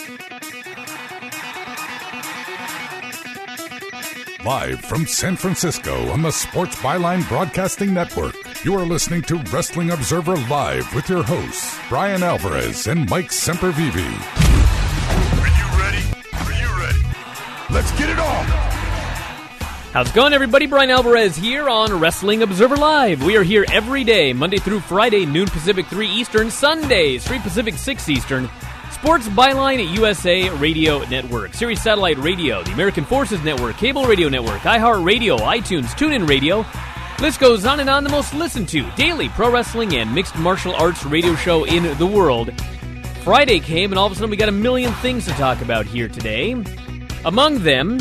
Live from San Francisco on the Sports Byline Broadcasting Network, you are listening to Wrestling Observer Live with your hosts, Brian Alvarez and Mike Sempervive. Are you ready? Are you ready? Let's get it on! How's it going, everybody? Brian Alvarez here on Wrestling Observer Live. We are here every day, Monday through Friday, noon Pacific, 3 Eastern, Sundays, 3 Pacific, 6 Eastern. Sports Byline at USA Radio Network, Sirius Satellite Radio, the American Forces Network, Cable Radio Network, iHeartRadio, iTunes, TuneIn Radio. List goes on and on. The most listened to daily pro wrestling and mixed martial arts radio show in the world. Friday came, and all of a sudden we got a million things to talk about here today. Among them,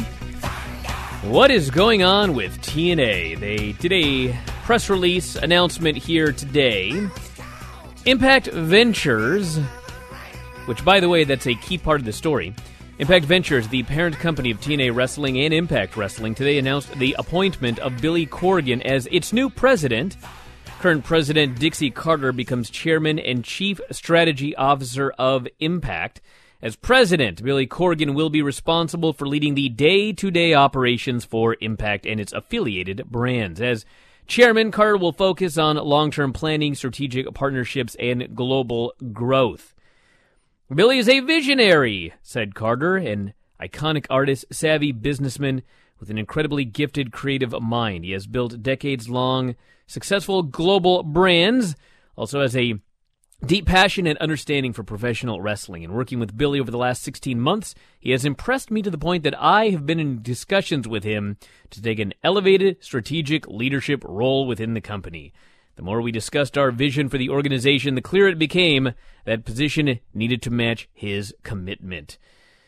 what is going on with TNA? They did a press release announcement here today. Impact Ventures, which, by the way, that's a key part of the story. Impact Ventures, the parent company of TNA Wrestling and Impact Wrestling, today announced the appointment of Billy Corgan as its new president. Current president Dixie Carter becomes chairman and chief strategy officer of Impact. As president, Billy Corgan will be responsible for leading the day-to-day operations for Impact and its affiliated brands. As chairman, Carter will focus on long-term planning, strategic partnerships, and global growth. Billy is a visionary, said Carter, an iconic artist, savvy businessman with an incredibly gifted creative mind. He has built decades-long, successful global brands, also has a deep passion and understanding for professional wrestling. And working with Billy over the last 16 months, he has impressed me to the point that I have been in discussions with him to take an elevated strategic leadership role within the company. The more we discussed our vision for the organization, the clearer it became that position needed to match his commitment.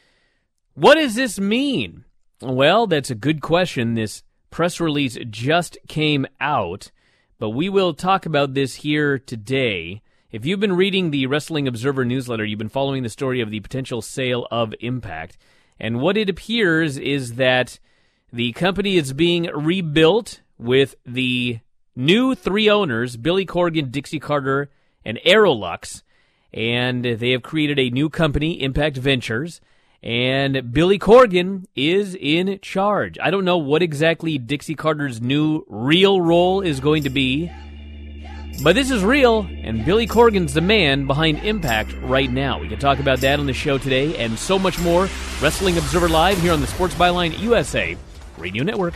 What does this mean? Well, that's a good question. This press release just came out, but we will talk about this here today. If you've been reading the Wrestling Observer newsletter, you've been following the story of the potential sale of Impact. And what it appears is that the company is being rebuilt with the new three owners, Billy Corgan, Dixie Carter, and Aerolux, and they have created a new company, Impact Ventures, and Billy Corgan is in charge. I don't know what exactly Dixie Carter's new real role is going to be, but this is real, and Billy Corgan's the man behind Impact right now. We can talk about that on the show today, and so much more. Wrestling Observer Live here on the Sports Byline USA Radio Network.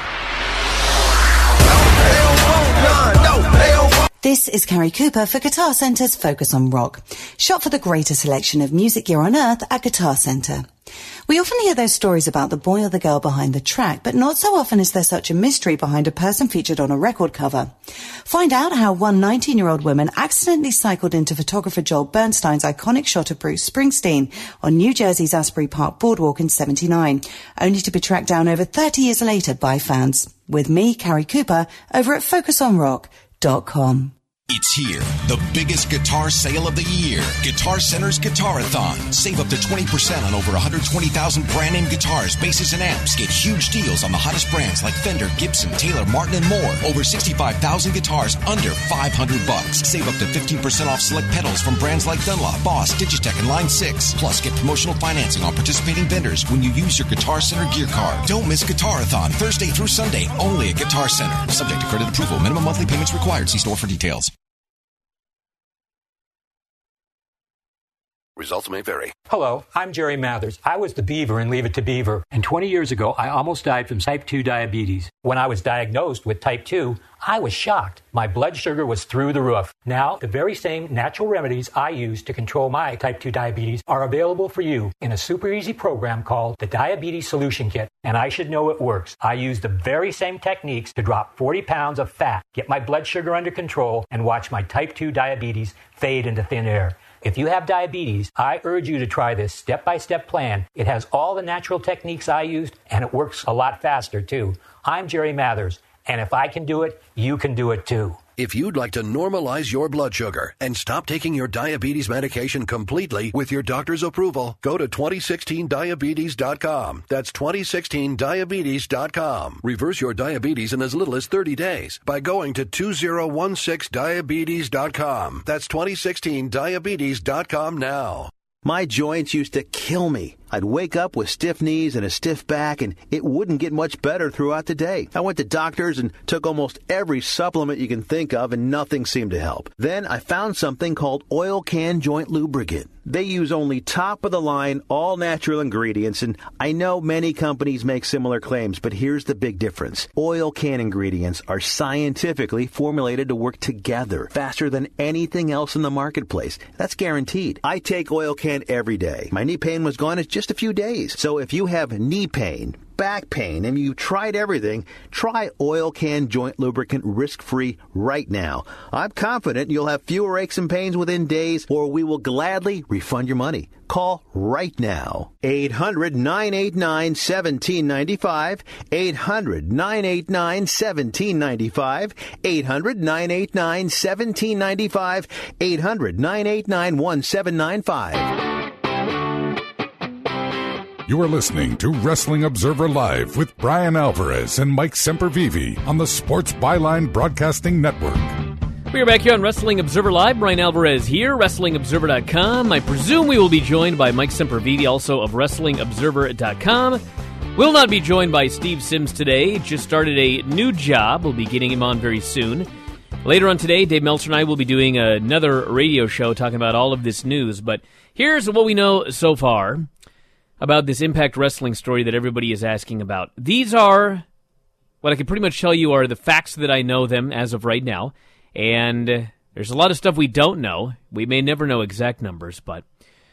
This is Carrie Cooper for Guitar Center's Focus on Rock. Shop for the greatest selection of music gear on earth at Guitar Center. We often hear those stories about the boy or the girl behind the track, but not so often is there such a mystery behind a person featured on a record cover. Find out how one 19-year-old woman accidentally cycled into photographer Joel Bernstein's iconic shot of Bruce Springsteen on New Jersey's Asbury Park Boardwalk in '79, only to be tracked down over 30 years later by fans. With me, Carrie Cooper, over at FocusOnRock.com. It's here, the biggest guitar sale of the year. Guitar Center's Guitarathon. Save up to 20% on over 120,000 brand name guitars, basses, and amps. Get huge deals on the hottest brands like Fender, Gibson, Taylor, Martin, and more. Over 65,000 guitars under $500. Save up to 15% off select pedals from brands like Dunlop, Boss, Digitech, and Line 6. Plus, get promotional financing on participating vendors when you use your Guitar Center gear card. Don't miss Guitarathon, Thursday through Sunday, only at Guitar Center. Subject to credit approval. Minimum monthly payments required. See store for details. Results may vary. Hello, I'm Jerry Mathers. I was the Beaver in Leave It to Beaver, and 20 years ago, I almost died from type 2 diabetes. When I was diagnosed with type 2, I was shocked. My blood sugar was through the roof. Now, the very same natural remedies I use to control my type 2 diabetes are available for you in a super easy program called the Diabetes Solution Kit. And I should know it works. I use the very same techniques to drop 40 pounds of fat, get my blood sugar under control, and watch my type 2 diabetes fade into thin air. If you have diabetes, I urge you to try this step-by-step plan. It has all the natural techniques I used, and it works a lot faster, too. I'm Jerry Mathers, and if I can do it, you can do it, too. If you'd like to normalize your blood sugar and stop taking your diabetes medication completely with your doctor's approval, go to 2016diabetes.com. That's 2016diabetes.com. Reverse your diabetes in as little as 30 days by going to 2016diabetes.com. That's 2016diabetes.com now. My joints used to kill me. I'd wake up with stiff knees and a stiff back, and it wouldn't get much better throughout the day. I went to doctors and took almost every supplement you can think of, and nothing seemed to help. Then I found something called Oil Can Joint Lubricant. They use only top-of-the-line, all-natural ingredients, and I know many companies make similar claims, but here's the big difference. Oil Can ingredients are scientifically formulated to work together faster than anything else in the marketplace. That's guaranteed. I take Oil Can every day. My knee pain was gone in just a few days. So if you have knee pain, back pain, and you tried everything, try Oil Can Joint Lubricant risk-free right now. I'm confident you'll have fewer aches and pains within days, or we will gladly refund your money. Call right now. 800-989-1795. 800-989-1795. 800-989-1795. 800-989-1795. You are listening to Wrestling Observer Live with Brian Alvarez and Mike Sempervive on the Sports Byline Broadcasting Network. We are back here on Wrestling Observer Live. Brian Alvarez here, WrestlingObserver.com. I presume we will be joined by Mike Sempervive, also of WrestlingObserver.com. Will not be joined by Steve Sims today. Just started a new job. We'll be getting him on very soon. Later on today, Dave Meltzer and I will be doing another radio show talking about all of this news. But here's what we know so far about this Impact Wrestling story that everybody is asking about. These are, what I can pretty much tell you are the facts that I know them as of right now. And there's a lot of stuff we don't know. We may never know exact numbers, but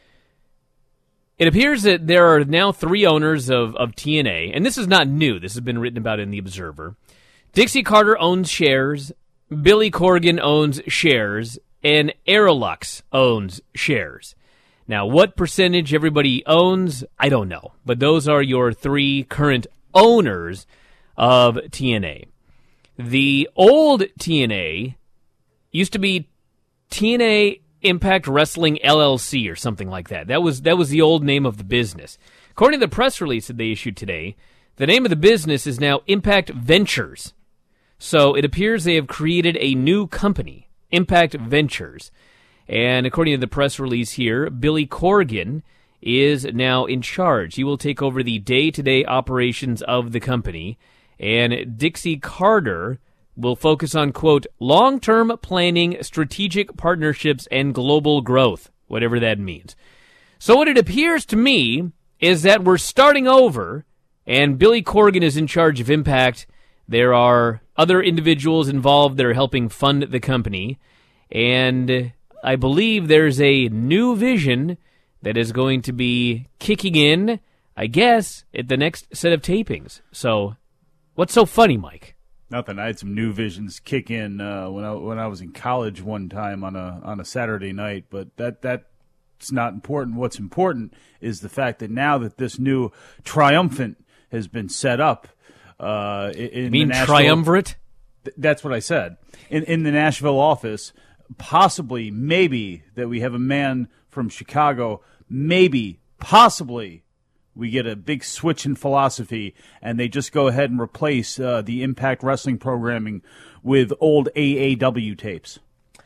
it appears that there are now 3 owners of TNA, and this is not new. This has been written about in The Observer. Dixie Carter owns shares, Billy Corgan owns shares, and Aerolux owns shares. Now, what percentage everybody owns, I don't know. But those are your 3 current owners of TNA. The old TNA used to be TNA Impact Wrestling LLC or something like that. That was the old name of the business. According to the press release that they issued today, the name of the business is now Impact Ventures. So it appears they have created a new company, Impact Ventures. And according to the press release here, Billy Corgan is now in charge. He will take over the day-to-day operations of the company. And Dixie Carter will focus on, quote, long-term planning, strategic partnerships, and global growth, whatever that means. So what it appears to me is that we're starting over, and Billy Corgan is in charge of Impact. There are other individuals involved that are helping fund the company. And I believe there's a new vision that is going to be kicking in, I guess, at the next set of tapings. So, what's so funny, Mike? Nothing. I had some new visions kick in when I was in college one time on a Saturday night, but that's not important. What's important is the fact that now that this new triumphant has been set up, you mean triumvirate? That's what I said. In the Nashville office. Possibly, maybe, that we have a man from Chicago, maybe, possibly, we get a big switch in philosophy, and they just go ahead and replace the Impact Wrestling programming with old AAW tapes.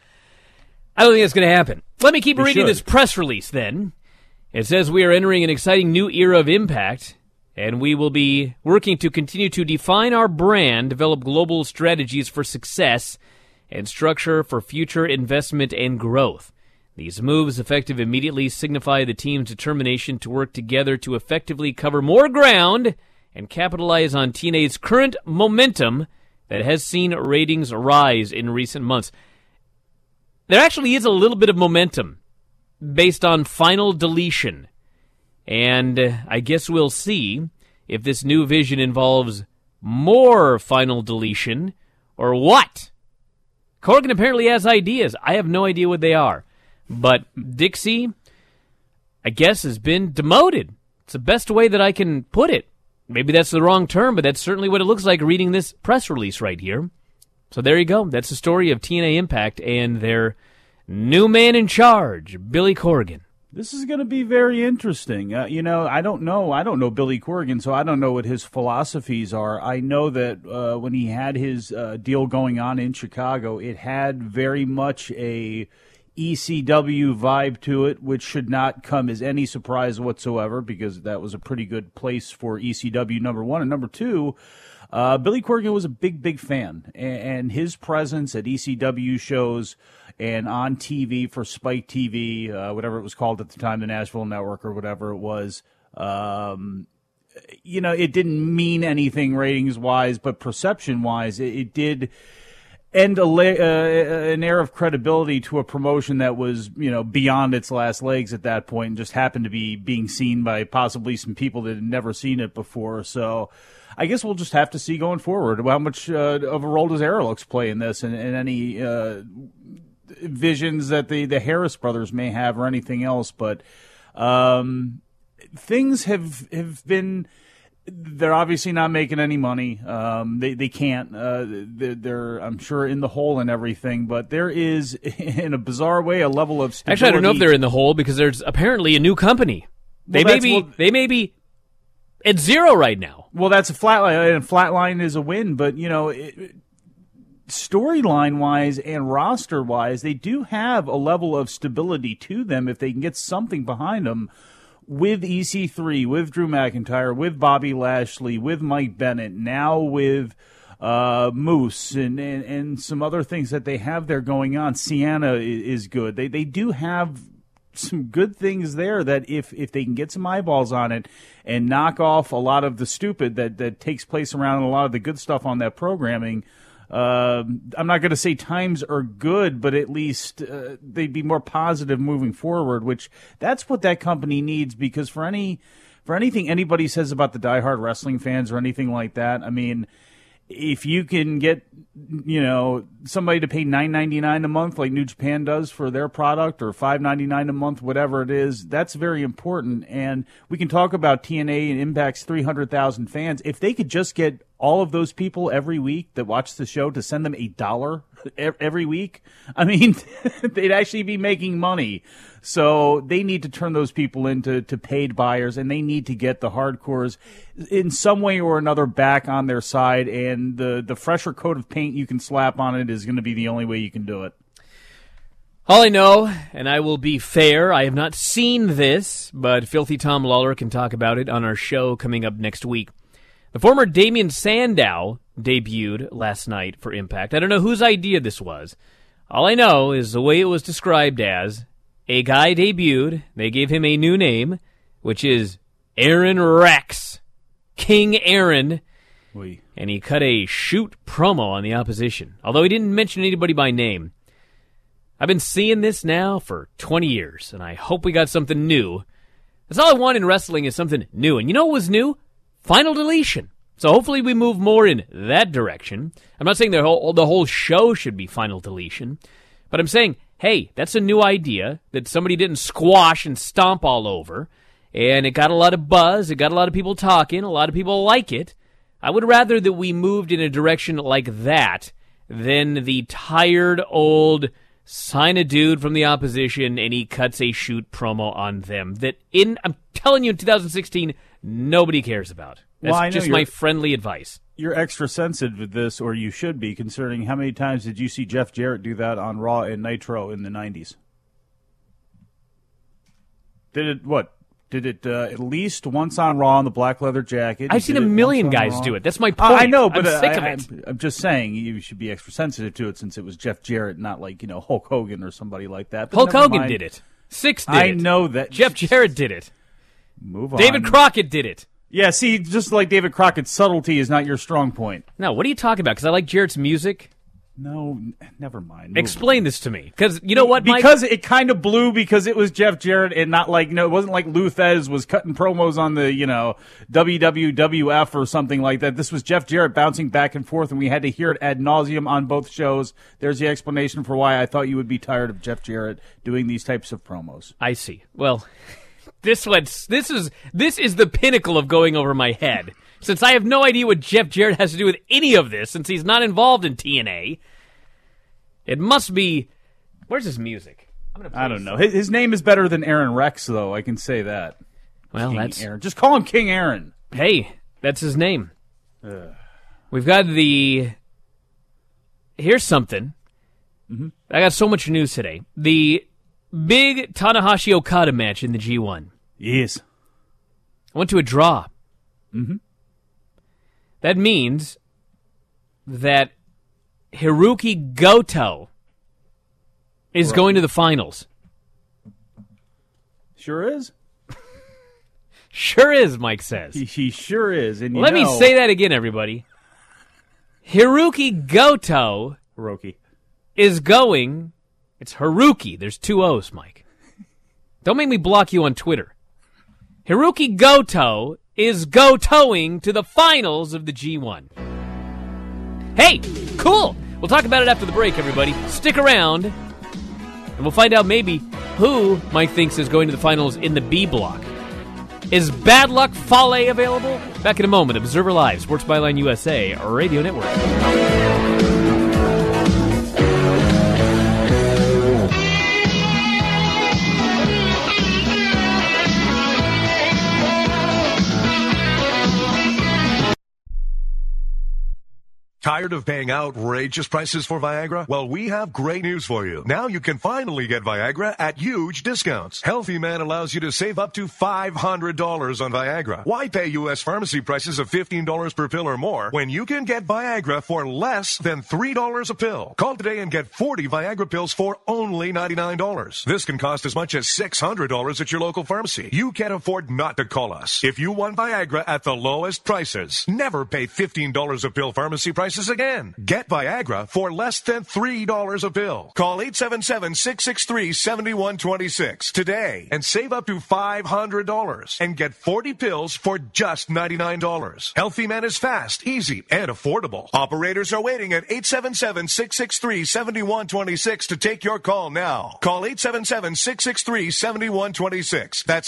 I don't think that's going to happen. Let me keep reading this press release, then. It says we are entering an exciting new era of Impact, and we will be working to continue to define our brand, develop global strategies for success, and structure for future investment and growth. These moves, effective immediately, signify the team's determination to work together to effectively cover more ground and capitalize on TNA's current momentum that has seen ratings rise in recent months. There actually is a little bit of momentum based on Final Deletion, and I guess we'll see if this new vision involves more Final Deletion or what. Corgan apparently has ideas. I have no idea what they are. But Dixie, I guess, has been demoted. It's the best way that I can put it. Maybe that's the wrong term, but that's certainly what it looks like reading this press release right here. So there you go. That's the story of TNA Impact and their new man in charge, Billy Corgan. This is going to be very interesting. I don't know Billy Corgan, so I don't know what his philosophies are. I know that when he had his deal going on in Chicago, it had very much a ECW vibe to it, which should not come as any surprise whatsoever because that was a pretty good place for ECW, number one. And number two, Billy Corgan was a big fan, and his presence at ECW shows and on TV for Spike TV, whatever it was called at the time, the Nashville Network or whatever it was, it didn't mean anything ratings-wise, but perception-wise, it did end an air of credibility to a promotion that was, beyond its last legs at that point and just happened to be being seen by possibly some people that had never seen it before. So I guess we'll just have to see going forward how much of a role does Aerolux play in this and any visions that the Harris brothers may have or anything else. But things have been... They're obviously not making any money. They can't. They're, I'm sure, in the hole and everything. But there is, in a bizarre way, a level of stability. Actually, I don't know if they're in the hole because there's apparently a new company. They may be at zero right now. Well, that's a flat line, and flat line is a win. But storyline-wise and roster-wise, they do have a level of stability to them if they can get something behind them. With EC3, with Drew McIntyre, with Bobby Lashley, with Mike Bennett, now with Moose and some other things that they have there going on. Sienna is good. They do have some good things there that if they can get some eyeballs on it and knock off a lot of the stupid that takes place around a lot of the good stuff on that programming, I'm not going to say times are good, but at least they'd be more positive moving forward, which that's what that company needs, because for anything anybody says about the diehard wrestling fans or anything like that, I mean, if you can get, somebody to pay $9.99 a month like New Japan does for their product or $5.99 a month, whatever it is, that's very important. And we can talk about TNA and Impact's 300,000 fans. If they could just get all of those people every week that watch the show to send them $1 every week, I mean, they'd actually be making money. So they need to turn those people into paid buyers, and they need to get the hardcores in some way or another back on their side, and the fresher coat of paint you can slap on it is going to be the only way you can do it. All I know, and I will be fair, I have not seen this, but Filthy Tom Lawler can talk about it on our show coming up next week. The former Damien Sandow debuted last night for Impact. I don't know whose idea this was. All I know is the way it was described as, a guy debuted, they gave him a new name, which is Aaron Rex, King Aaron, and he cut a shoot promo on the opposition, although he didn't mention anybody by name. I've been seeing this now for 20 years, and I hope we got something new. That's all I want in wrestling is something new, and you know what was new? Final Deletion. So hopefully we move more in that direction. I'm not saying the whole show should be Final Deletion, but I'm saying, hey, that's a new idea that somebody didn't squash and stomp all over, and it got a lot of buzz, it got a lot of people talking, a lot of people like it. I would rather that we moved in a direction like that than the tired old sign a dude from the opposition and he cuts a shoot promo on them that I'm telling you, in 2016, nobody cares about. That's just my friendly advice. You're extra sensitive to this, or you should be, considering how many times did you see Jeff Jarrett do that on Raw and Nitro in the 90s? Did it at least once on Raw in the black leather jacket? I've seen a million guys do it. That's my point. I know, but I'm sick of it. I'm just saying you should be extra sensitive to it since it was Jeff Jarrett, not like Hulk Hogan or somebody like that. But Hulk Hogan did it. Six did it. I know that. Jeff Jarrett did it. Move on. David Crockett did it. Yeah, see, just like David Crockett's subtlety is not your strong point. No, what are you talking about? Because I like Jarrett's music. No, never mind. Explain this to me. Because you know what, Mike? Because it kind of blew because it was Jeff Jarrett and not like, it wasn't like Lou Thez was cutting promos on the, WWF or something like that. This was Jeff Jarrett bouncing back and forth, and we had to hear it ad nauseum on both shows. There's the explanation for why I thought you would be tired of Jeff Jarrett doing these types of promos. I see. Well, this is the pinnacle of going over my head. Since I have no idea what Jeff Jarrett has to do with any of this, since he's not involved in TNA, it must be... Where's his music? I don't know. His name is better than Aaron Rex, though. I can say that. Well, King that's... Aaron. Just call him King Aaron. Hey, that's his name. We've got the... Here's something. I got so much news today. The big Tanahashi Okada match in the G1. Yes. I went to a draw. That means that Hiroki Goto is going to the finals. Sure is. Sure is, Mike says. He sure is. And Let me say that again, everybody. Hiroki Goto is going. It's Haruki. There's 2 O's, Mike. Don't make me block you on Twitter. Hiroki Goto is go-toing to the finals of the G1. Hey, cool. We'll talk about it after the break, everybody. Stick around, and we'll find out maybe who Mike thinks is going to the finals in the B block. Is Bad Luck Fale available? Back in a moment. Observer Live, Sports Byline USA, Radio Network. Tired of paying outrageous prices for Viagra? Well, we have great news for you. Now you can finally get Viagra at huge discounts. Healthy Man allows you to save up to $500 on Viagra. Why pay U.S. pharmacy prices of $15 per pill or more when you can get Viagra for less than $3 a pill? Call today and get 40 Viagra pills for only $99. This can cost as much as $600 at your local pharmacy. You can't afford not to call us. If you want Viagra at the lowest prices, never pay $15 a pill pharmacy prices again. Get Viagra for less than $3 a pill. Call 877-663-7126 today and save up to $500 and get 40 pills for just $99. Healthy Man is fast, easy, and affordable. Operators are waiting at 877-663-7126 to take your call now. Call 877-663-7126. That's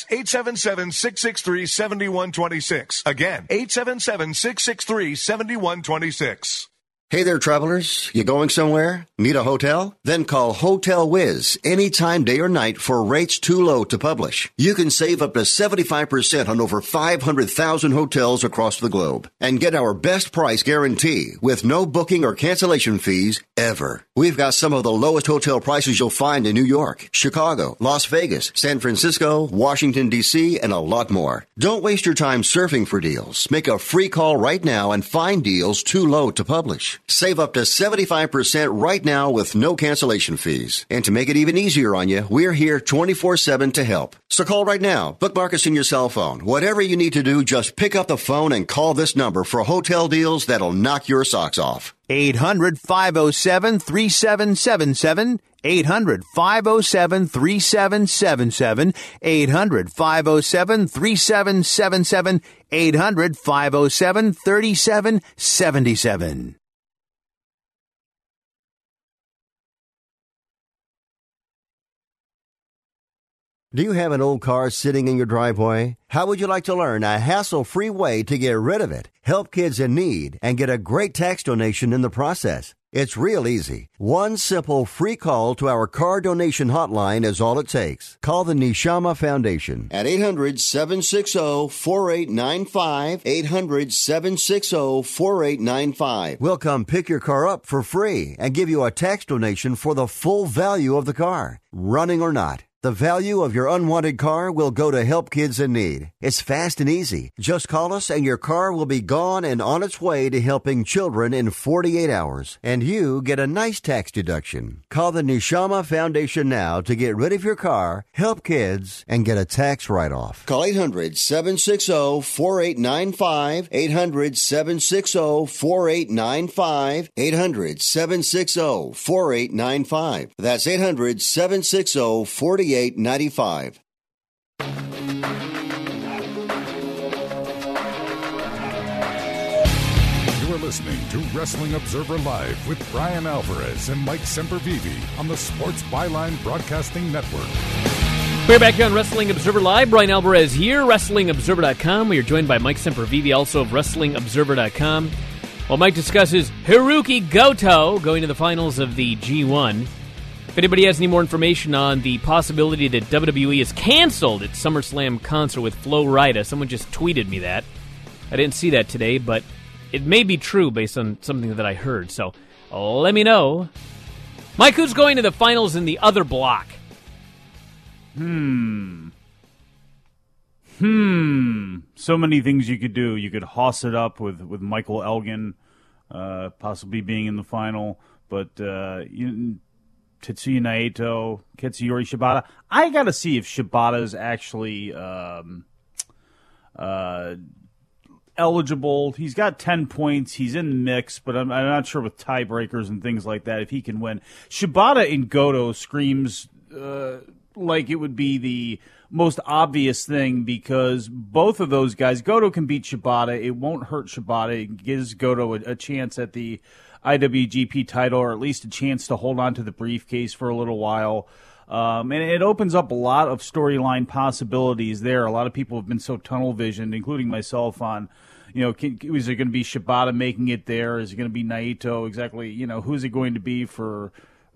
877-663-7126. Again, 877-663-7126. Hey there, travelers. You going somewhere? Need a hotel? Then call Hotel Wiz anytime, day or night, for rates too low to publish. You can save up to 75% on over 500,000 hotels across the globe and get our best price guarantee with no booking or cancellation fees ever. We've got some of the lowest hotel prices you'll find in New York, Chicago, Las Vegas, San Francisco, Washington, D.C., and a lot more. Don't waste your time surfing for deals. Make a free call right now and find deals too low to publish. Save up to 75% right now with no cancellation fees. And to make it even easier on you, we're here 24/7 to help. So call right now. Bookmark us in your cell phone. Whatever you need to do, just pick up the phone and call this number for hotel deals that'll knock your socks off. 800-507-3777. 800-507-3777. 800-507-3777. 800-507-3777. Do you have an old car sitting in your driveway? How would you like to learn a hassle-free way to get rid of it, help kids in need, and get a great tax donation in the process? It's real easy. One simple free call to our car donation hotline is all it takes. Call the Neshama Foundation at 800-760-4895, 800-760-4895. We'll come pick your car up for free and give you a tax donation for the full value of the car, running or not. The value of your unwanted car will go to help kids in need. It's fast and easy. Just call us and your car will be gone and on its way to helping children in 48 hours. And you get a nice tax deduction. Call the Neshama Foundation now to get rid of your car, help kids, and get a tax write-off. Call 800-760-4895, 800-760-4895, 800-760-4895. That's 800-760-4895. $98.95. You are listening to Wrestling Observer Live with Brian Alvarez and Mike Sempervive on the Sports Byline Broadcasting Network. We're back here on Wrestling Observer Live. Brian Alvarez here, WrestlingObserver.com. We are joined by Mike Sempervive, also of WrestlingObserver.com. While Mike discusses Hiroki Goto going to the finals of the G1. If anybody has any more information on the possibility that WWE is canceled its SummerSlam concert with Flo Rida, someone just tweeted me that. I didn't see that today, but it may be true based on something that I heard. So let me know Mike, who's going to the finals in the other block? So many things you could do. You could hoss it up with Michael Elgin possibly being in the final, but Tetsuya Naito, Katsuyori Shibata. I got to see if Shibata is actually eligible. He's got 10 points. He's in the mix, but I'm not sure with tiebreakers and things like that if he can win. Shibata in Goto screams like it would be the most obvious thing because both of those guys, Goto can beat Shibata. It won't hurt Shibata. It gives Goto a chance at the IWGP title, or at least a chance to hold on to the briefcase for a little while. And it opens up a lot of storyline possibilities there. A lot of people have been so tunnel visioned, including myself, on, is it going to be Shibata making it there? Is it going to be Naito? Exactly, who's it going to be for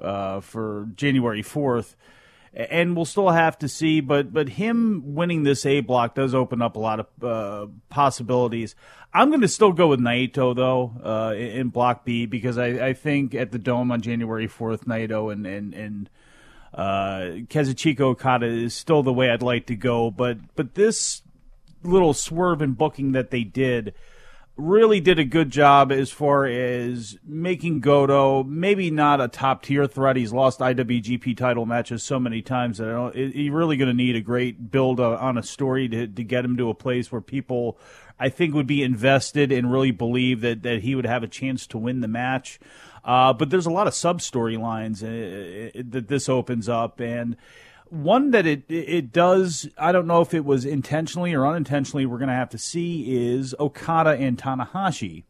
January 4th? And we'll still have to see, but him winning this A block does open up a lot of possibilities. I'm going to still go with Naito, though, in Block B, because I think at the Dome on January 4th, Naito and Kazuchika Okada is still the way I'd like to go. But this little swerve in booking that they did really did a good job as far as making Goto maybe not a top-tier threat. He's lost IWGP title matches so many times that he's really going to need a great build on a story to get him to a place where people, I think, would be invested and really believe that he would have a chance to win the match. But there's a lot of sub-storylines that this opens up, and one that it does, I don't know if it was intentionally or unintentionally, we're going to have to see, is Okada and Tanahashi.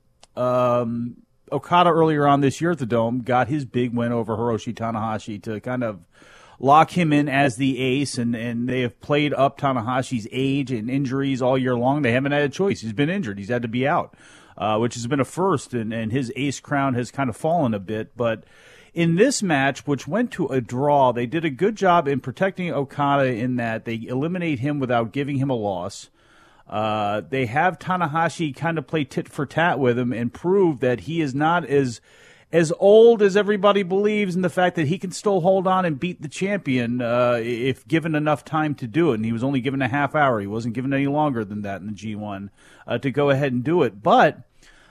Okada earlier on this year at the Dome got his big win over Hiroshi Tanahashi to kind of lock him in as the ace, and they have played up Tanahashi's age and injuries all year long. They haven't had a choice. He's been injured. He's had to be out, which has been a first, and his ace crown has kind of fallen a bit, but in this match, which went to a draw, they did a good job in protecting Okada in that they eliminate him without giving him a loss. They have Tanahashi kind of play tit for tat with him and prove that he is not as old as everybody believes, and the fact that he can still hold on and beat the champion if given enough time to do it. And he was only given a half hour. He wasn't given any longer than that in the G1 to go ahead and do it. But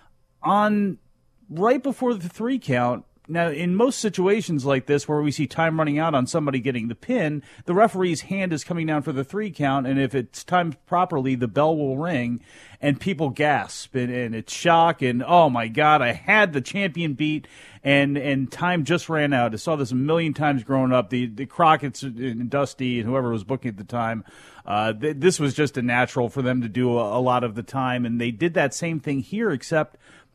on right before the 3 count, now, in most situations like this where we see time running out on somebody getting the pin, the referee's hand is coming down for the 3 count, and if it's timed properly, the bell will ring, and people gasp, and it's shock, and oh my God, I had the champion beat, and time just ran out. I saw this a million times growing up. The Crockett's and Dusty and whoever was booking at the time, this was just a natural for them to do a lot of the time, and they did that same thing here, except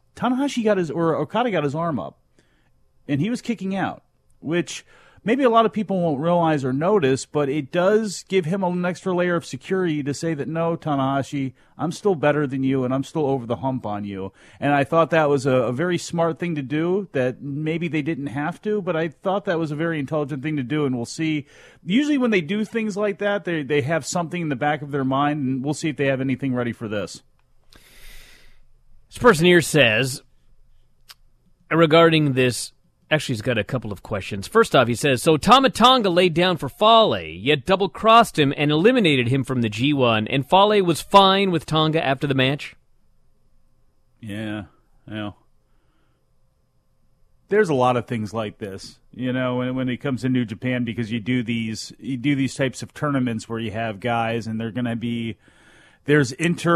Okada got his arm up. And he was kicking out, which maybe a lot of people won't realize or notice, but it does give him an extra layer of security to say that, no, Tanahashi, I'm still better than you, and I'm still over the hump on you. And I thought that was a very smart thing to do, that maybe they didn't have to, but I thought that was a very intelligent thing to do, and we'll see. Usually when they do things like that, they have something in the back of their mind, and we'll see if they have anything ready for this. This person here says, regarding this, actually, he's got a couple of questions. First off, he says, so Tama Tonga laid down for Fale, yet double-crossed him and eliminated him from the G1, and Fale was fine with Tonga after the match? Yeah. There's a lot of things like this, when it comes to New Japan, because you do these types of tournaments where you have guys, and they're going to be, there's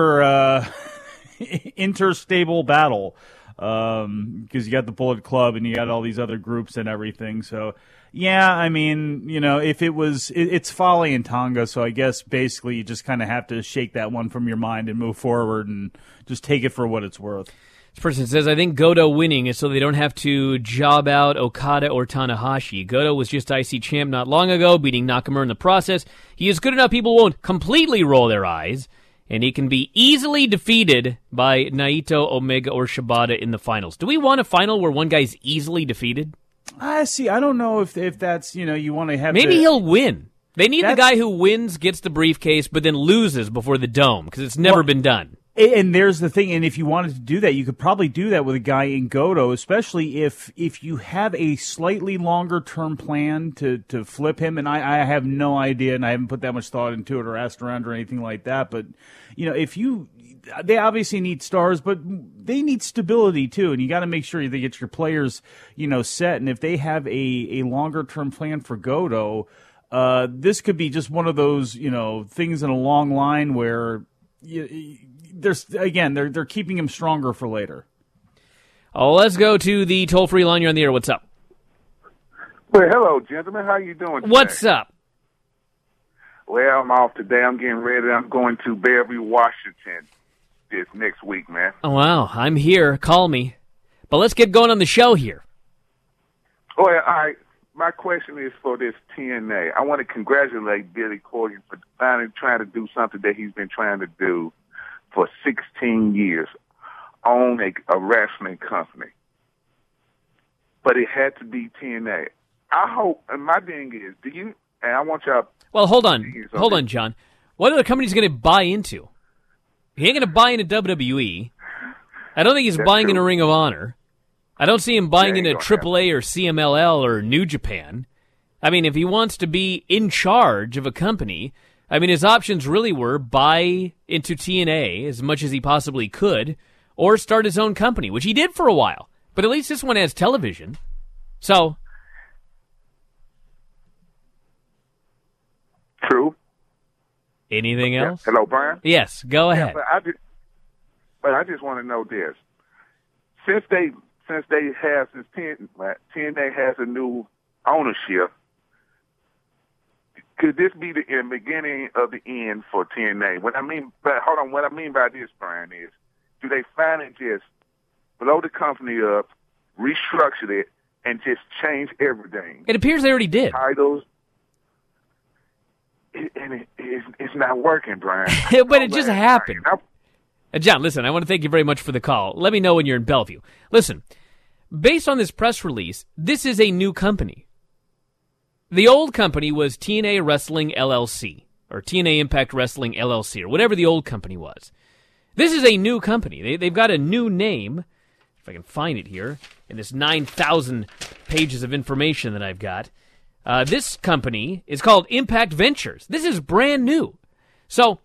interstable battle. Because you got the Bullet Club and you got all these other groups and everything. So, yeah, I mean, if it's Fale and Tonga, so I guess basically you just kind of have to shake that one from your mind and move forward and just take it for what it's worth. This person says, I think Goto winning is so they don't have to job out Okada or Tanahashi. Goto was just IC champ not long ago, beating Nakamura in the process. He is good enough people won't completely roll their eyes. And he can be easily defeated by Naito, Omega, or Shibata in the finals. Do we want a final where one guy's easily defeated? I don't know if that's, you want to have Maybe he'll win. They need the guy who wins, gets the briefcase, but then loses before the Dome, because it's never been done. And there's the thing, and if you wanted to do that, you could probably do that with a guy in Goto, especially if you have a slightly longer term plan to flip him. And I have no idea, and I haven't put that much thought into it or asked around or anything like that. But they obviously need stars, but they need stability too, and you got to make sure they get your players, set. And if they have a longer term plan for Goto, this could be just one of those, things in a long line where they're keeping him stronger for later. Oh, let's go to the toll-free line. You're on the air. What's up? Well, hello, gentlemen. How you doing today? What's up? Well, I'm off today. I'm getting ready. I'm going to Bellevue, Washington this next week, man. Oh, wow. I'm here. Call me. But let's get going on the show here. Well, all right. My question is for this TNA. I want to congratulate Billy Corgan for finally trying to do something that he's been trying to do for 16 years, own a wrestling company. But it had to be TNA. I hope, and my thing is, and I want y'all... Well, hold on, John. What other company's going to buy into? He ain't going to buy into WWE. I don't think he's buying into Ring of Honor. I don't see him buying into AAA or CMLL or New Japan. I mean, if he wants to be in charge of a company, I mean, his options really were buy into TNA as much as he possibly could, or start his own company, which he did for a while. But at least this one has television. So... True. Anything else? Hello, Brian? Yes, go ahead. But I just want to know this. Since TNA has a new ownership, could this be the beginning of the end for TNA? What I mean by this, Brian, is do they finally just blow the company up, restructure it, and just change everything? It appears they already did. Titles. It's not working, Brian. But it just happened. John, listen, I want to thank you very much for the call. Let me know when you're in Bellevue. Listen, based on this press release, this is a new company. The old company was TNA Wrestling LLC, or TNA Impact Wrestling LLC, or whatever the old company was. This is a new company. They've got a new name, if I can find it here, in this 9,000 pages of information that I've got. This company is called Impact Ventures. This is brand new. So,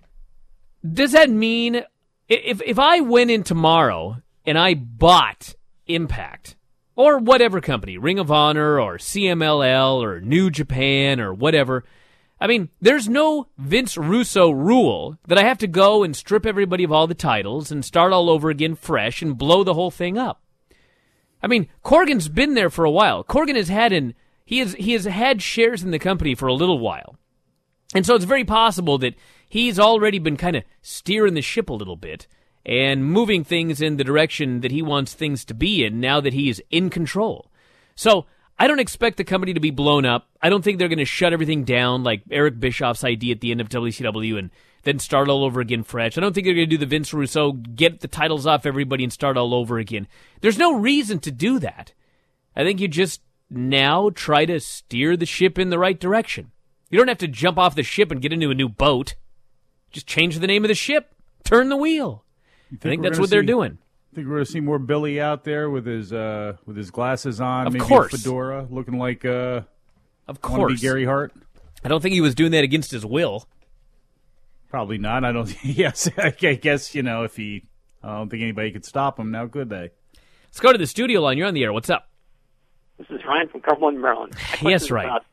does that mean if I went in tomorrow and I bought Impact or whatever company, Ring of Honor or CMLL or New Japan or whatever, I mean, there's no Vince Russo rule that I have to go and strip everybody of all the titles and start all over again fresh and blow the whole thing up. I mean, Corgan's been there for a while. Corgan has had He has had shares in the company for a little while. And so it's very possible that he's already been kind of steering the ship a little bit and moving things in the direction that he wants things to be in now that he is in control. So I don't expect the company to be blown up. I don't think they're going to shut everything down like Eric Bischoff's idea at the end of WCW and then start all over again fresh. I don't think they're going to do the Vince Russo, get the titles off everybody and start all over again. There's no reason to do that. I think you just now try to steer the ship in the right direction. You don't have to jump off the ship and get into a new boat. Just change the name of the ship, turn the wheel. I think that's what they're doing. Think we're going to see more Billy out there with his glasses on, of maybe course. a fedora, looking like of course Gary Hart. I don't think he was doing that against his will. Probably not. I don't. Yes, I guess if he. I don't think anybody could stop him now, could they? Let's go to the studio line. You're on the air. What's up? This is Ryan from Cumberland, Maryland. Yes, Ryan. About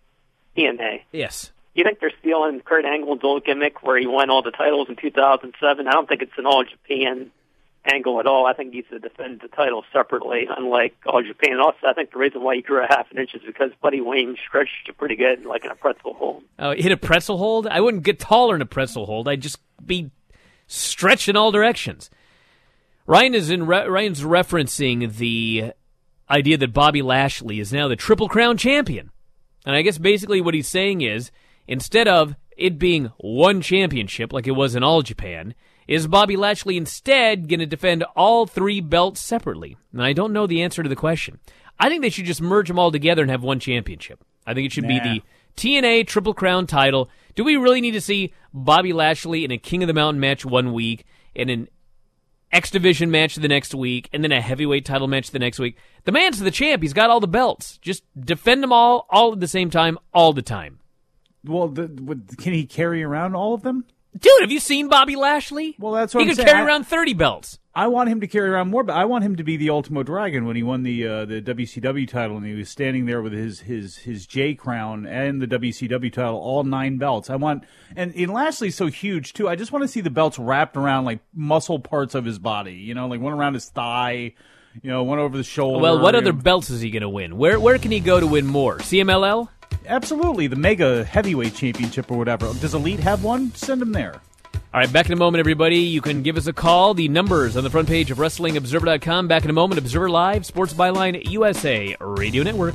TNA. Yes. Do you think they're stealing Kurt Angle's old gimmick where he won all the titles in 2007? I don't think it's an All Japan angle at all. I think he needs to defend the title separately, unlike All Japan. And also, I think the reason why he grew a half an inch is because Buddy Wayne stretched it pretty good, like in a pretzel hold. Oh, hit a pretzel hold? I wouldn't get taller in a pretzel hold. I'd just be stretched in all directions. Ryan's referencing the idea that Bobby Lashley is now the Triple Crown champion. And I guess basically what he's saying is, instead of it being one championship like it was in All Japan, is Bobby Lashley instead going to defend all three belts separately? And I don't know the answer to the question. I think they should just merge them all together and have one championship. I think it should be the TNA Triple Crown title. Do we really need to see Bobby Lashley in a King of the Mountain match one week and an X Division match the next week, and then a heavyweight title match the next week. The man's the champ. He's got all the belts. Just defend them all at the same time, all the time. Well, can he carry around all of them? Dude, have you seen Bobby Lashley? Well, that's what he I'm could saying. carry around 30 belts. I want him to carry around more, but I want him to be the Ultimo Dragon when he won the WCW title, and he was standing there with his J crown and the WCW title, all 9 belts. And Lashley's so huge too. I just want to see the belts wrapped around like muscle parts of his body. Like one around his thigh, one over the shoulder. Well, what other belts is he going to win? Where can he go to win more? CMLL? Absolutely, the Mega Heavyweight Championship or whatever. Does Elite have one? Send him there. All right, back in a moment, everybody. You can give us a call. The numbers on the front page of WrestlingObserver.com. Back in a moment, Observer Live, Sports Byline USA Radio Network.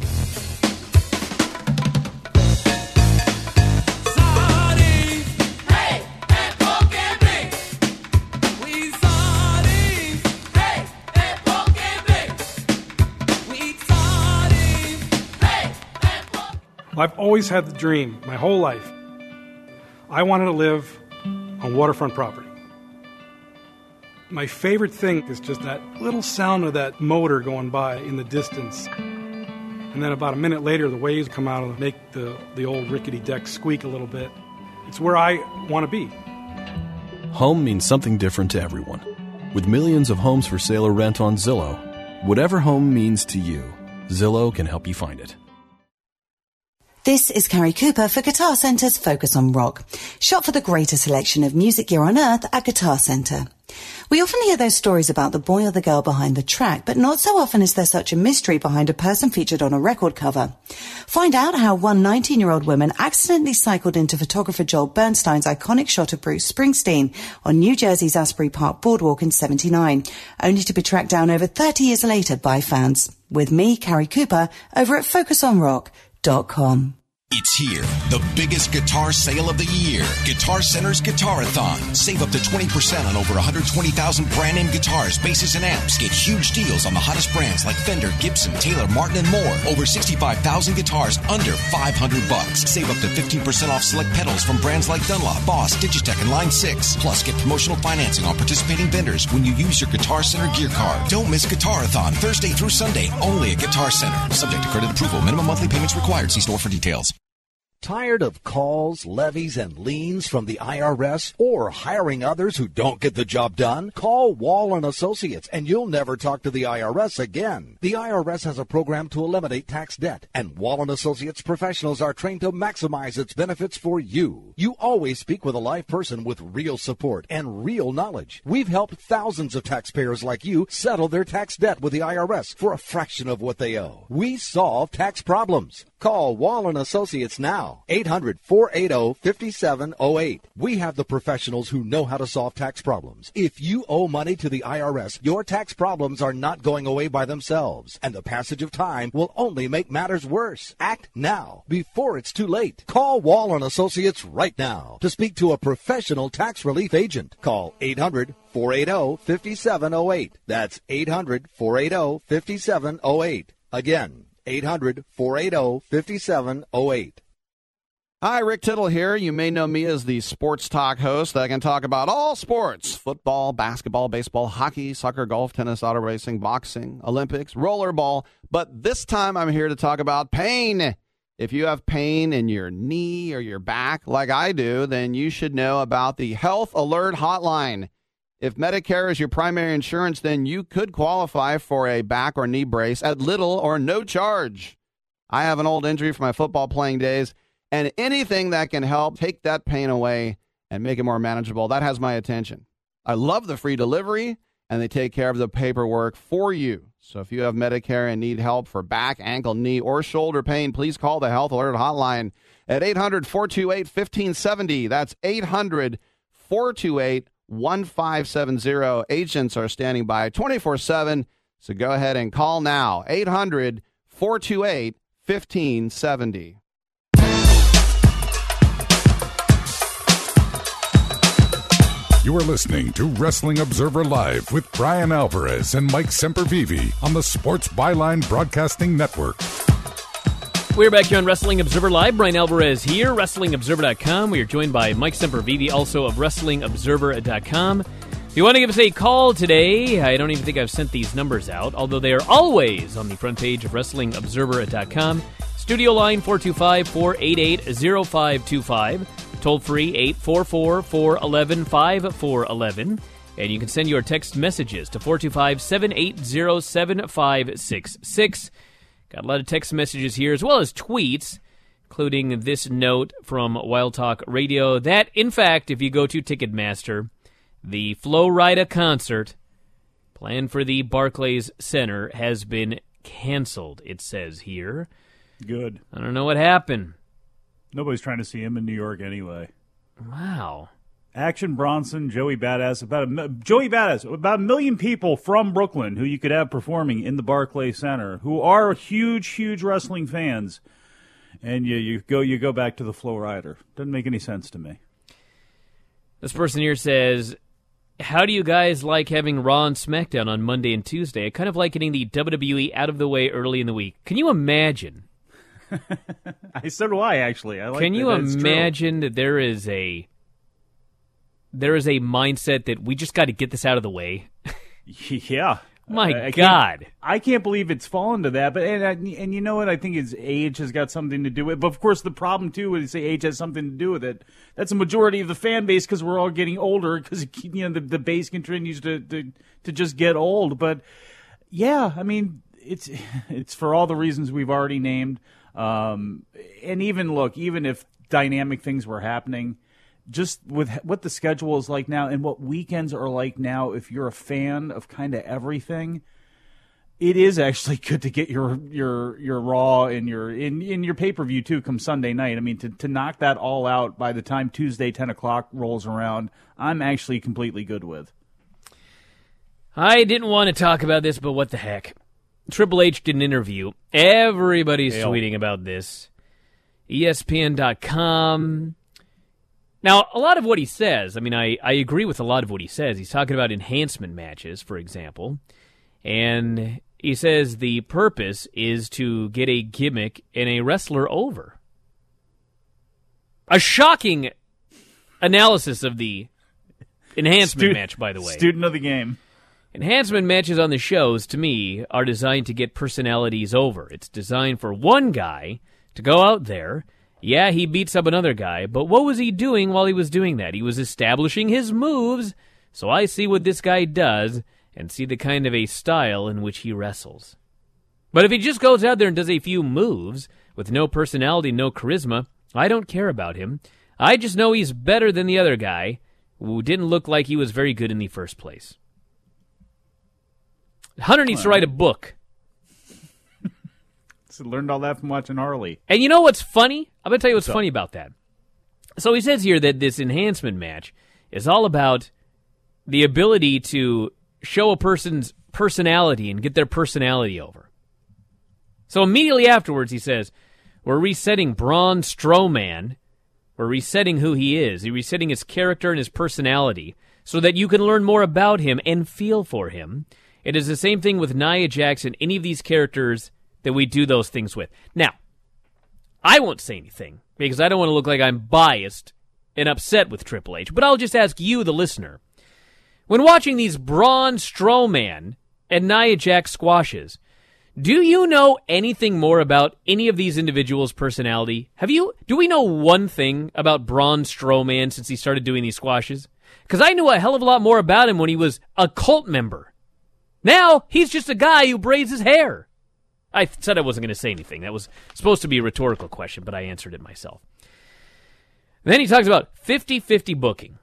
I've always had the dream, my whole life. I wanted to live on waterfront property. My favorite thing is just that little sound of that motor going by in the distance. And then about a minute later, the waves come out and make the old rickety deck squeak a little bit. It's where I want to be. Home means something different to everyone. With millions of homes for sale or rent on Zillow, whatever home means to you, Zillow can help you find it. This is Carrie Cooper for Guitar Center's Focus on Rock. Shop for the greatest selection of music gear on earth at Guitar Center. We often hear those stories about the boy or the girl behind the track, but not so often is there such a mystery behind a person featured on a record cover. Find out how one 19-year-old woman accidentally cycled into photographer Joel Bernstein's iconic shot of Bruce Springsteen on New Jersey's Asbury Park Boardwalk in '79, only to be tracked down over 30 years later by fans. With me, Carrie Cooper, over at FocusOnRock.com. It's here, the biggest guitar sale of the year. Guitar Center's Guitarathon. Save up to 20% on over 120,000 brand name guitars, basses, and amps. Get huge deals on the hottest brands like Fender, Gibson, Taylor, Martin, and more. Over 65,000 guitars under $500. Save up to 15% off select pedals from brands like Dunlop, Boss, Digitech, and Line 6. Plus, get promotional financing on participating vendors when you use your Guitar Center gear card. Don't miss Guitarathon, Thursday through Sunday, only at Guitar Center. Subject to credit approval. Minimum monthly payments required. See store for details. Tired of calls, levies, and liens from the IRS or hiring others who don't get the job done? Call Wall & Associates and you'll never talk to the IRS again. The IRS has a program to eliminate tax debt, and Wall & Associates professionals are trained to maximize its benefits for you. You always speak with a live person with real support and real knowledge. We've helped thousands of taxpayers like you settle their tax debt with the IRS for a fraction of what they owe. We solve tax problems. Call Wall & Associates now, 800-480-5708. We have the professionals who know how to solve tax problems. If you owe money to the IRS, your tax problems are not going away by themselves, and the passage of time will only make matters worse. Act now, before it's too late. Call Wall & Associates right now to speak to a professional tax relief agent. Call 800-480-5708. That's 800-480-5708. Again, 800-480-5708. Hi, Rick Tittle here. You may know me as the sports talk host that can talk about all sports: football, basketball, baseball, hockey, soccer, golf, tennis, auto racing, boxing, Olympics, rollerball. But this time I'm here to talk about pain. If you have pain in your knee or your back like I do, then you should know about the Health Alert Hotline. If Medicare is your primary insurance, then you could qualify for a back or knee brace at little or no charge. I have an old injury from my football playing days, and anything that can help take that pain away and make it more manageable, that has my attention. I love the free delivery, and they take care of the paperwork for you. So if you have Medicare and need help for back, ankle, knee, or shoulder pain, please call the Health Alert Hotline at 800-428-1570. That's 800-428-1570. 1570. Agents are standing by 24/7, so go ahead and call now. 800-428-1570. You are listening to Wrestling Observer Live with Brian Alvarez and Mike Sempervive on the Sports Byline Broadcasting Network. We're back here on Wrestling Observer Live. Brian Alvarez here, WrestlingObserver.com. We are joined by Mike Sempervive, also of WrestlingObserver.com. If you want to give us a call today, I don't even think I've sent these numbers out, although they are always on the front page of WrestlingObserver.com. Studio line 425-488-0525. Toll free 844-411-5411. And you can send your text messages to 425-780-7566. Got a lot of text messages here, as well as tweets, including this note from Wild Talk Radio that, in fact, if you go to Ticketmaster, the Flo Rida concert planned for the Barclays Center has been canceled, it says here. Good. I don't know what happened. Nobody's trying to see him in New York anyway. Wow. Action Bronson, Joey Badass, about a million people from Brooklyn who you could have performing in the Barclays Center who are huge wrestling fans, and you go back to the Flo Rida. Doesn't make any sense to me. This person here says, how do you guys like having Raw and SmackDown on Monday and Tuesday? I kind of like getting the WWE out of the way early in the week. Can you imagine? So do I, actually. Can you imagine that there is a mindset that we just got to get this out of the way? Yeah. My God. I can't believe it's fallen to that. But and you know what? I think his age has got something to do with it. But, of course, the problem, too, is age has something to do with it. That's a majority of the fan base because we're all getting older because, the base continues to just get old. But, yeah, I mean, it's for all the reasons we've already named. And even if dynamic things were happening, just with what the schedule is like now and what weekends are like now, if you're a fan of kind of everything, it is actually good to get your Raw and your pay-per-view too come Sunday night. I mean, to knock that all out by the time Tuesday 10 o'clock rolls around, I'm actually completely good with. I didn't want to talk about this, but what the heck. Triple H did an interview. Everybody's tweeting about this. ESPN.com. Now, a lot of what he says, I mean, I agree with a lot of what he says. He's talking about enhancement matches, for example. And he says the purpose is to get a gimmick and a wrestler over. A shocking analysis of the enhancement match, by the way. Student of the game. Enhancement matches on the shows, to me, are designed to get personalities over. It's designed for one guy to go out there. Yeah, he beats up another guy, but what was he doing while he was doing that? He was establishing his moves, so I see what this guy does and see the kind of a style in which he wrestles. But if he just goes out there and does a few moves with no personality, no charisma, I don't care about him. I just know he's better than the other guy who didn't look like he was very good in the first place. Hunter needs to write a book. Learned all that from watching Harley. And you know what's funny? I'm going to tell you what's funny about that. So he says here that this enhancement match is all about the ability to show a person's personality and get their personality over. So immediately afterwards he says, we're resetting Braun Strowman. We're resetting who he is. He's resetting his character and his personality so that you can learn more about him and feel for him. It is the same thing with Nia Jax and any of these characters that we do those things with. Now, I won't say anything because I don't want to look like I'm biased and upset with Triple H, but I'll just ask you, the listener, when watching these Braun Strowman and Nia Jax squashes, do you know anything more about any of these individuals' personality? Do we know one thing about Braun Strowman since he started doing these squashes? Because I knew a hell of a lot more about him when he was a cult member. Now, he's just a guy who braids his hair. I said I wasn't going to say anything. That was supposed to be a rhetorical question, but I answered it myself. And then he talks about 50-50 booking.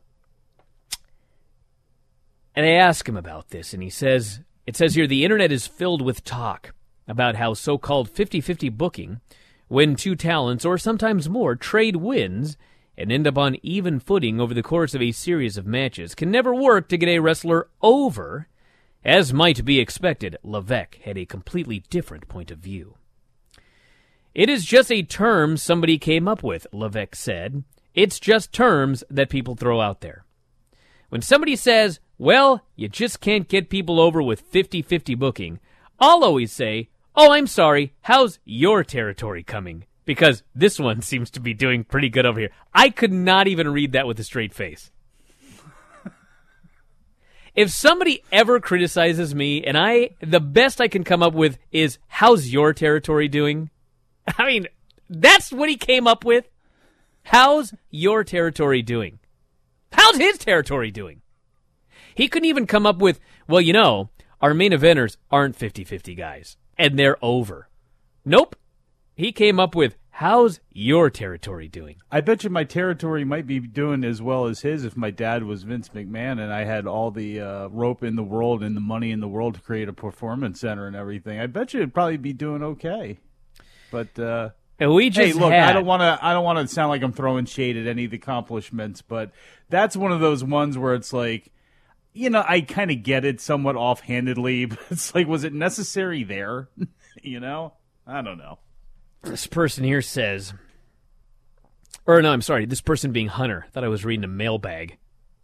And they ask him about this, and he says, it says here, the internet is filled with talk about how so-called 50-50 booking, when two talents, or sometimes more, trade wins and end up on even footing over the course of a series of matches, can never work to get a wrestler over. As might be expected, Levesque had a completely different point of view. It is just a term somebody came up with, Levesque said. It's just terms that people throw out there. When somebody says, well, you just can't get people over with 50-50 booking, I'll always say, oh, I'm sorry, how's your territory coming? Because this one seems to be doing pretty good over here. I could not even read that with a straight face. If somebody ever criticizes me, and the best I can come up with is, how's your territory doing? I mean, that's what he came up with. How's your territory doing? How's his territory doing? He couldn't even come up with, well, you know, our main eventers aren't 50-50 guys, and they're over. Nope. He came up with, how's your territory doing? I bet you my territory might be doing as well as his if my dad was Vince McMahon and I had all the rope in the world and the money in the world to create a performance center and everything. I bet you it'd probably be doing okay. But we just hey, look, had... I don't want to sound like I'm throwing shade at any of the accomplishments, but that's one of those ones where it's like, you know, I kind of get it somewhat offhandedly, but it's like, was it necessary there? You know? I don't know. This person here says, or no, I'm sorry, this person being Hunter. Thought I was reading a mailbag.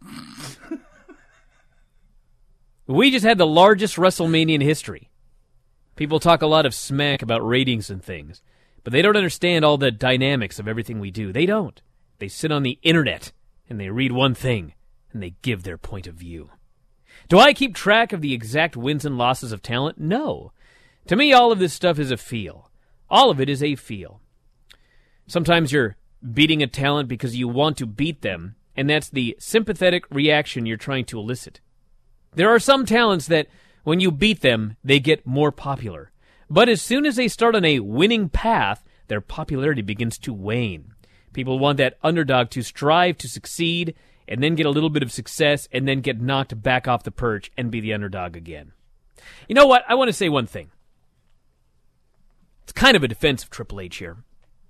We just had the largest WrestleMania in history. People talk a lot of smack about ratings and things, but they don't understand all the dynamics of everything we do. They don't. They sit on the internet, and they read one thing, and they give their point of view. Do I keep track of the exact wins and losses of talent? No. To me, all of this stuff is a feel. All of it is a feel. Sometimes you're beating a talent because you want to beat them, and that's the sympathetic reaction you're trying to elicit. There are some talents that, when you beat them, they get more popular. But as soon as they start on a winning path, their popularity begins to wane. People want that underdog to strive to succeed, and then get a little bit of success, and then get knocked back off the perch and be the underdog again. You know what? I want to say one thing. It's kind of a defense of Triple H here.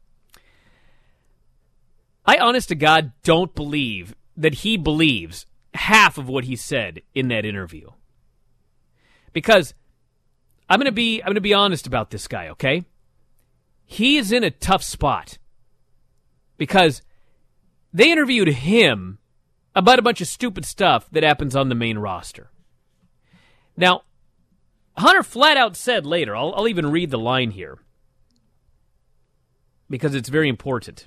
I, honest to God, don't believe that he believes half of what he said in that interview. Because I'm going to be honest about this guy, okay? He is in a tough spot. Because they interviewed him about a bunch of stupid stuff that happens on the main roster. Now, Hunter flat out said later, I'll even read the line here, because it's very important.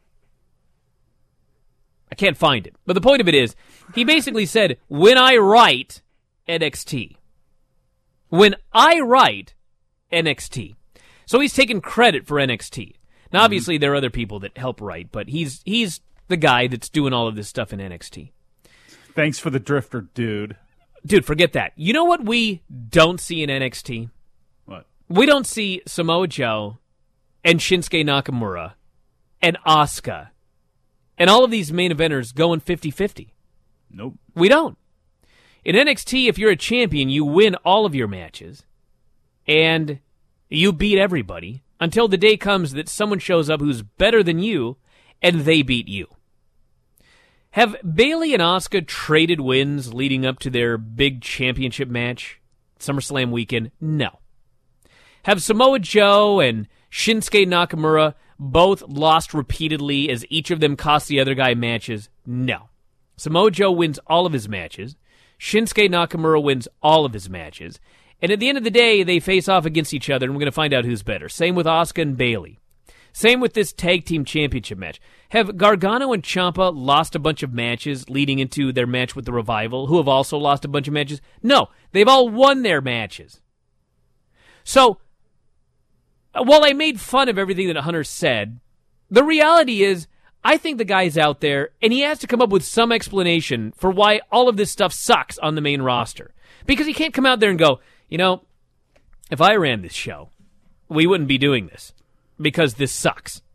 I can't find it. But the point of it is, he basically said, when I write NXT. When I write NXT. So he's taking credit for NXT. Now, obviously, there are other people that help write, but he's the guy that's doing all of this stuff in NXT. Thanks for the drifter, dude. Dude, forget that. You know what we don't see in NXT? What? We don't see Samoa Joe and Shinsuke Nakamura and Asuka and all of these main eventers going 50-50. Nope. We don't. In NXT, if you're a champion, you win all of your matches and you beat everybody until the day comes that someone shows up who's better than you and they beat you. Have Bayley and Asuka traded wins leading up to their big championship match, SummerSlam weekend? No. Have Samoa Joe and Shinsuke Nakamura both lost repeatedly as each of them cost the other guy matches? No. Samoa Joe wins all of his matches. Shinsuke Nakamura wins all of his matches. And at the end of the day, they face off against each other, and we're going to find out who's better. Same with Asuka and Bayley. Same with this tag team championship match. Have Gargano and Ciampa lost a bunch of matches leading into their match with the Revival, who have also lost a bunch of matches? No, they've all won their matches. So, while I made fun of everything that Hunter said, the reality is, I think the guy's out there, and he has to come up with some explanation for why all of this stuff sucks on the main roster. Because he can't come out there and go, you know, if I ran this show, we wouldn't be doing this. Because this sucks.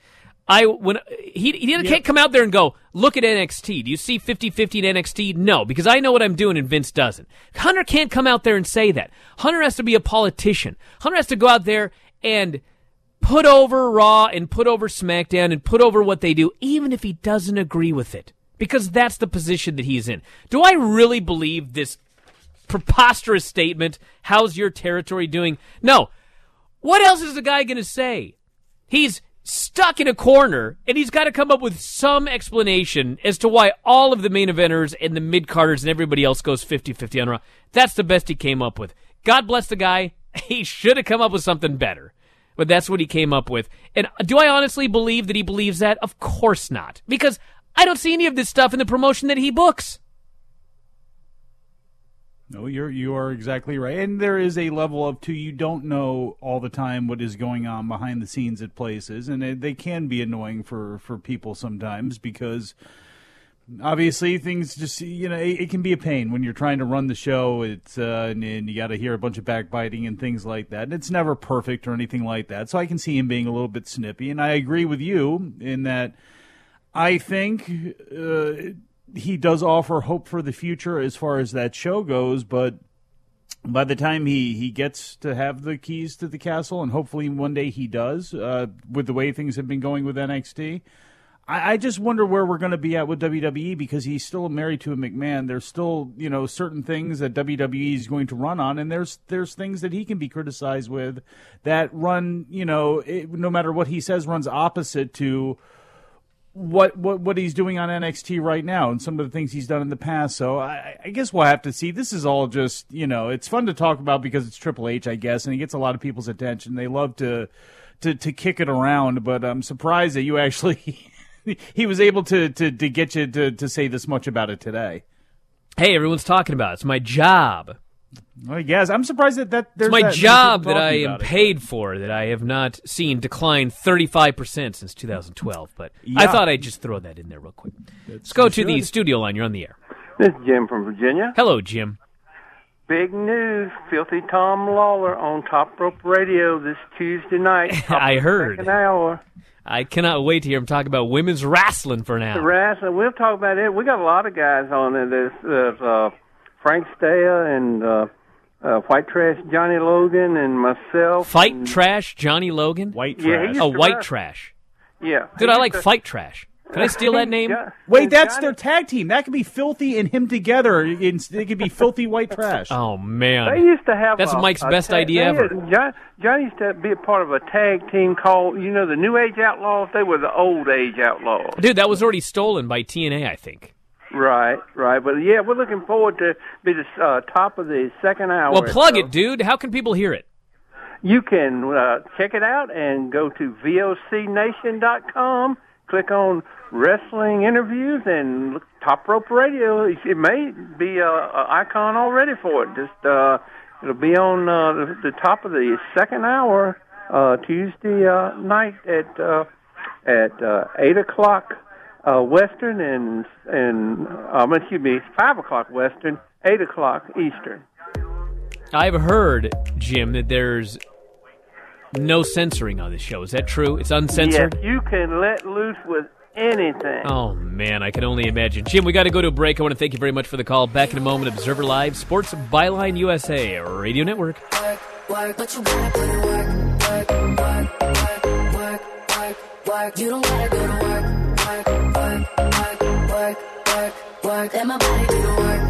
He can't come out there and go, look at NXT. Do you see 50-50 in NXT? No, because I know what I'm doing and Vince doesn't. Hunter can't come out there and say that. Hunter has to be a politician. Hunter has to go out there and put over Raw and put over SmackDown and put over what they do, even if he doesn't agree with it. Because that's the position that he's in. Do I really believe this preposterous statement, how's your territory doing? No. What else is the guy going to say? He's stuck in a corner, and he's got to come up with some explanation as to why all of the main eventers and the mid-carders and everybody else goes 50-50 on Raw. That's the best he came up with. God bless the guy. He should have come up with something better. But that's what he came up with. And do I honestly believe that he believes that? Of course not. Because I don't see any of this stuff in the promotion that he books. No, you are exactly right. And there is a level of, too, you don't know all the time what is going on behind the scenes at places, and they can be annoying for people sometimes because obviously things just, it can be a pain when you're trying to run the show. It's and you got to hear a bunch of backbiting and things like that. And it's never perfect or anything like that. So I can see him being a little bit snippy, and I agree with you in that I think he does offer hope for the future as far as that show goes, but by the time he gets to have the keys to the castle, and hopefully one day he does, with the way things have been going with NXT, I just wonder where we're going to be at with WWE, because he's still married to a McMahon. There's still, certain things that WWE is going to run on, and there's things that he can be criticized with that run, no matter what he says, runs opposite to what he's doing on NXT right now and some of the things he's done in the past. So I guess we'll have to see. This is all just, it's fun to talk about because it's Triple H, I guess, and he gets a lot of people's attention. They love to kick it around, but I'm surprised that you actually he was able to get you to say this much about it today. Hey, everyone's talking about it. It's my job. I guess. I'm surprised that there's it's my that job that I am it. paid for, that I have not seen decline 35% since 2012. But Yeah. I thought I'd just throw that in there real quick. Let's go to the studio line. You're on the air. This is Jim from Virginia. Hello, Jim. Big news. Filthy Tom Lawler on Top Rope Radio this Tuesday night. I heard. Second hour. I cannot wait to hear him talk about women's wrestling for an hour. Wrestling. We'll talk about it. We got a lot of guys on there. There's Frank Stea and White Trash Johnny Logan and myself. Fight Trash Johnny Logan? White Yeah, he Trash. used Oh, to White wrestle. Trash. Yeah. Dude, I like Fight Trash. Can I steal that name? Wait, that's their tag team. That could be Filthy and him together. It could be Filthy White Trash. Oh, man. They used to have That's Mike's best idea ever. Johnny used to be a part of a tag team called, the New Age Outlaws. They were the Old Age Outlaws. Dude, that was already stolen by TNA, I think. Right. But yeah, we're looking forward to be the top of the second hour. Well, plug it, dude. How can people hear it? You can check it out and go to VOCNation.com, click on Wrestling Interviews, and look Top Rope Radio. It may be an icon already for it. Just it'll be on the top of the second hour Tuesday night at 8 o'clock Western and 5 o'clock Western, 8 o'clock Eastern. I've heard, Jim, that there's no censoring on this show. Is that true? It's uncensored? Yes, you can let loose with anything. Oh, man, I can only imagine. Jim, we got to go to a break. I want to thank you very much for the call. Back in a moment, Observer Live, Sports Byline USA, Radio Network. Work, but you gotta put in work. You don't gotta go to work. Work. Let my body do the work.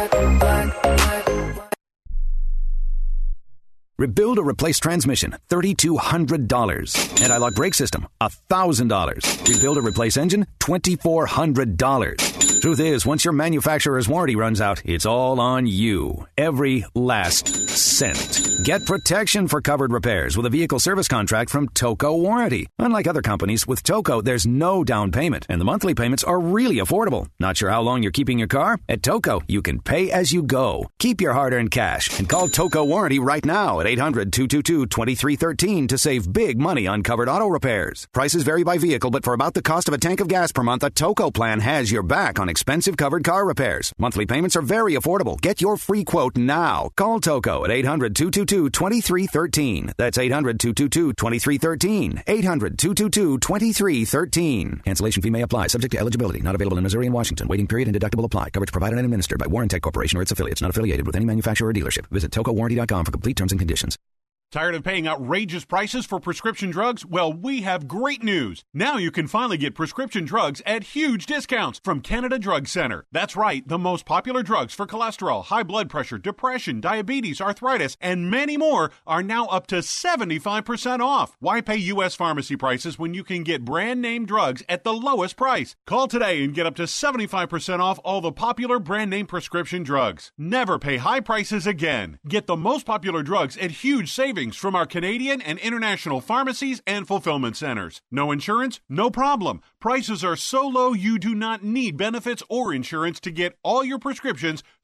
Rebuild or replace transmission, $3,200. Anti-lock brake system, $1,000. Rebuild or replace engine, $2,400. Truth is, once your manufacturer's warranty runs out, it's all on you. Every last cent. Get protection for covered repairs with a vehicle service contract from Toco Warranty. Unlike other companies, with Toco, there's no down payment, and the monthly payments are really affordable. Not sure how long you're keeping your car? At Toco, you can pay as you go. Keep your hard-earned cash and call Toco Warranty right now at 800-222-2313 to save big money on covered auto repairs. Prices vary by vehicle, but for about the cost of a tank of gas per month, a Toco plan has your back on expensive covered car repairs. Monthly payments are very affordable. Get your free quote now. Call Toco at 800-222-2313. That's 800-222-2313. 800-222-2313. Cancellation fee may apply. Subject to eligibility. Not available in Missouri and Washington. Waiting period and deductible apply. Coverage provided and administered by Warrantech Corporation or its affiliates. Not affiliated with any manufacturer or dealership. Visit TocoWarranty.com for complete terms and conditions. Tired of paying outrageous prices for prescription drugs? Well, we have great news. Now you can finally get prescription drugs at huge discounts from Canada Drug Center. That's right, the most popular drugs for cholesterol, high blood pressure, depression, diabetes, arthritis, and many more are now up to 75% off. Why pay U.S. pharmacy prices when you can get brand name drugs at the lowest price? Call today and get up to 75% off all the popular brand name prescription drugs. Never pay high prices again. Get the most popular drugs at huge savings from our Canadian and international pharmacies and fulfillment centers. No insurance? No problem. Prices are so low you do not need benefits or insurance to get all your prescriptions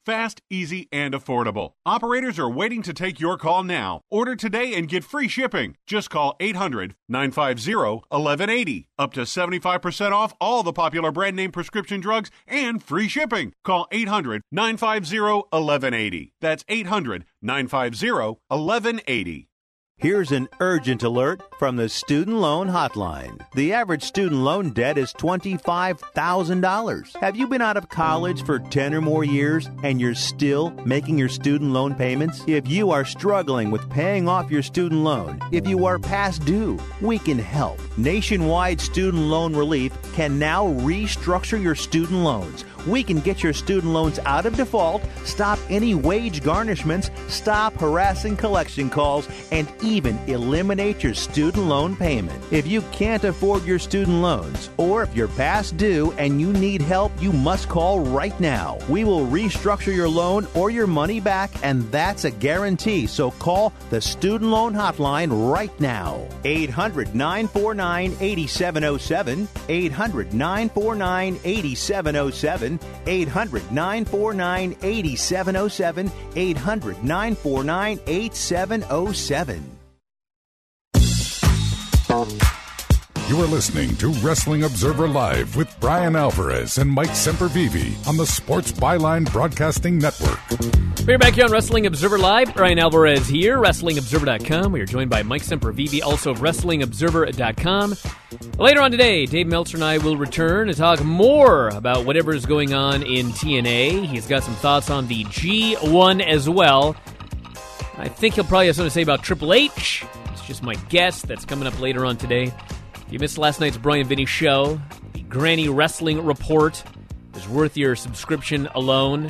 Fast, easy, and affordable. Operators are waiting to take your call now. Order today and get free shipping. Just call 800-950-1180. Up to 75% off all the popular brand name prescription drugs and free shipping. Call 800-950-1180. That's 800-950-1180. Here's an urgent alert from the Student Loan Hotline. The average student loan debt is $25,000. Have you been out of college for 10 or more years and you're still making your student loan payments? If you are struggling with paying off your student loan, if you are past due, we can help. Nationwide Student Loan Relief can now restructure your student loans. We can get your student loans out of default, stop any wage garnishments, stop harassing collection calls, and even eliminate your student loan payment. If you can't afford your student loans, or if you're past due and you need help, you must call right now. We will restructure your loan or your money back, and that's a guarantee. So call the Student Loan Hotline right now. 800-949-8707. 800-949-8707. 800-949-8707. 800-949-8707. You are listening to Wrestling Observer Live with Brian Alvarez and Mike Sempervive on the Sports Byline Broadcasting Network. We're back here on Wrestling Observer Live. Brian Alvarez here, WrestlingObserver.com. We are joined by Mike Sempervive, also of WrestlingObserver.com. Later on today, Dave Meltzer and I will return to talk more about whatever is going on in TNA. He's got some thoughts on the G1 as well. I think he'll probably have something to say about Triple H. It's just my guess. That's coming up later on today. If you missed last night's Brian Vinny show, the Granny Wrestling Report is worth your subscription alone.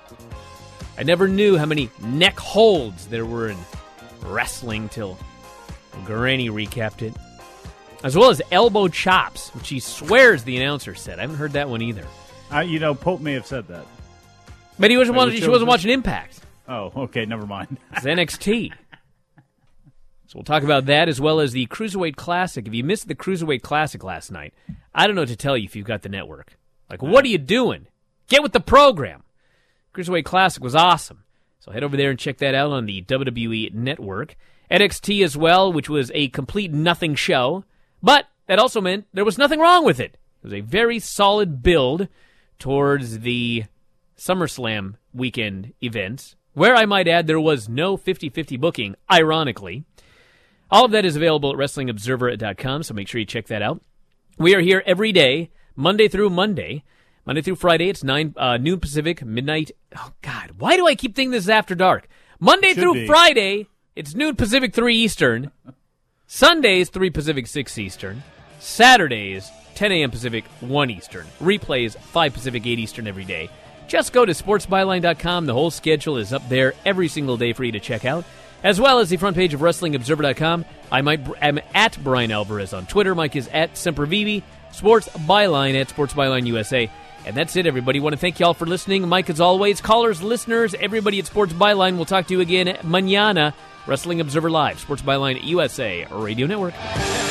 I never knew how many neck holds there were in wrestling till Granny recapped it. As well as elbow chops, which he swears the announcer said. I haven't heard that one either. Pope may have said that. But she wasn't watching Impact. Oh, okay, never mind. It's NXT. So we'll talk about that as well as the Cruiserweight Classic. If you missed the Cruiserweight Classic last night, I don't know what to tell you if you've got the network. Like, what are you doing? Get with the program. Cruiserweight Classic was awesome. So head over there and check that out on the WWE Network. NXT as well, which was a complete nothing show. But that also meant there was nothing wrong with it. It was a very solid build towards the SummerSlam weekend events, where I might add there was no 50-50 booking, ironically. All of that is available at WrestlingObserver.com, so make sure you check that out. We are here every day, Monday through Monday. Monday through Friday, it's noon Pacific, midnight. Oh, God, why do I keep thinking this is after dark? Monday through Friday, it's noon Pacific, 3 Eastern. Sundays, 3 Pacific, 6 Eastern. Saturdays, 10 a.m. Pacific, 1 Eastern. Replays, 5 Pacific, 8 Eastern every day. Just go to sportsbyline.com. The whole schedule is up there every single day for you to check out, as well as the front page of WrestlingObserver.com. I'm at Brian Alvarez on Twitter. Mike is at Sempervive. Sports Byline at Sports Byline USA. And that's it, everybody. I want to thank you all for listening. Mike, as always, callers, listeners, everybody at Sports Byline. We'll talk to you again mañana. Wrestling Observer Live, Sports Byline USA Radio Network.